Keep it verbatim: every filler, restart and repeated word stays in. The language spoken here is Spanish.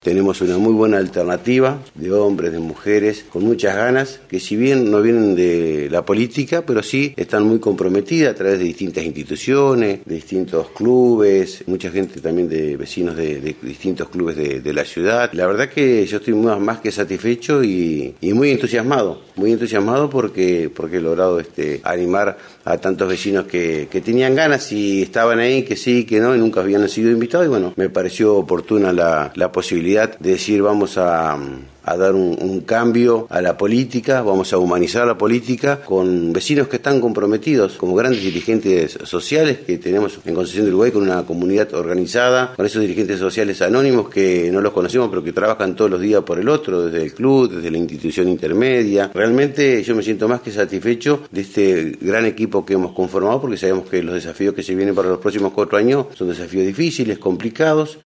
tenemos una muy buena alternativa de hombres, de mujeres, con muchas ganas, que si bien no vienen de la política, pero sí están muy comprometidas a través de distintas instituciones, de distintos clubes, mucha gente también de vecinos de, de distintos clubes de, de la ciudad. La verdad que yo estoy más, más que satisfecho y, y muy entusiasmado, muy entusiasmado porque, porque he logrado este, animar a tantos vecinos que, que tenían ganas y estaban ahí, que sí, que no, y nunca habían sido invitados, y bueno, me pareció oportuna la, la posibilidad de decir vamos a... a dar un, un cambio a la política, vamos a humanizar la política con vecinos que están comprometidos, como grandes dirigentes sociales que tenemos en Concepción del Uruguay, con una comunidad organizada, con esos dirigentes sociales anónimos que no los conocemos, pero que trabajan todos los días por el otro, desde el club, desde la institución intermedia. Realmente yo me siento más que satisfecho de este gran equipo que hemos conformado, porque sabemos que los desafíos que se vienen para los próximos cuatro años son desafíos difíciles, complicados.